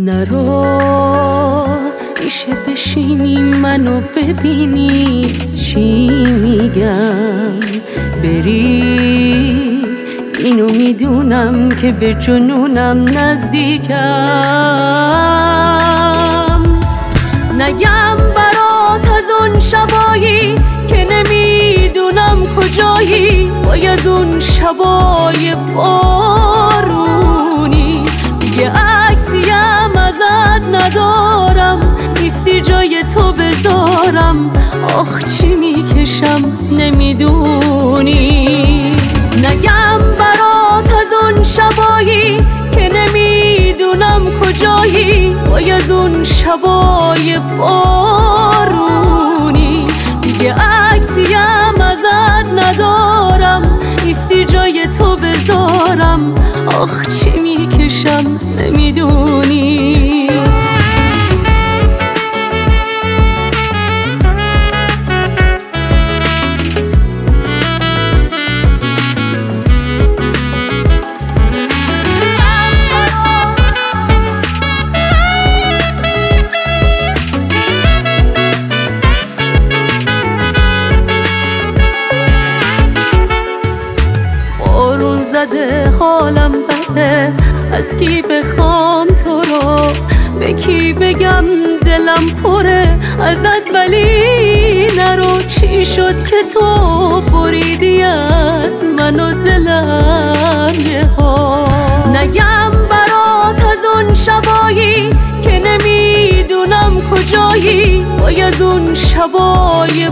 نرو میشه بشینی منو ببینی چی میگم، بری اینو میدونم که به جنونم نزدیکم. نگم برات از اون شبایی که نمیدونم کجایی، وای از اون شبای بارونی دیگه عکسیم ازت ندارم، نیستی جای تو بذارم، آخ چی میکشم نمیدونی. نگم برات از اون شبایی که نمیدونم کجایی، وای از اون شبای بارونی دیگه عکسیم ازت ندارم، نیستی جای تو بذارم، آخ چی میکشم نمیدونی. زده حالم بده، از کی بخوام تو رو، به کی بگم دلم پره ازت ولی نرو. چی شد که تو بریدی از من و دلم یه ها؟ نگم برات از اون شبایی که نمیدونم کجایی، وای از اون شبای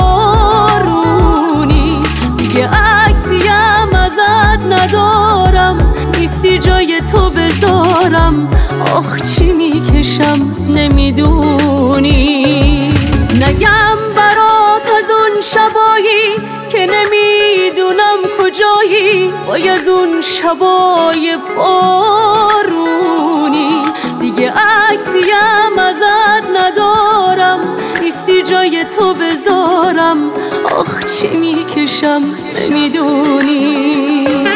بارونی دیگه عکسیم ازت ندارم، نیستی جای تو بذارم، آخ چی میکشم نمیدونی. نگم برات از اون شبایی که نمیدونم کجایی، وای از اون شبای بارونی دیگه عکسیم ازت ندارم، نیستی جای تو بذارم، آخ چی میکشم نمیدونی.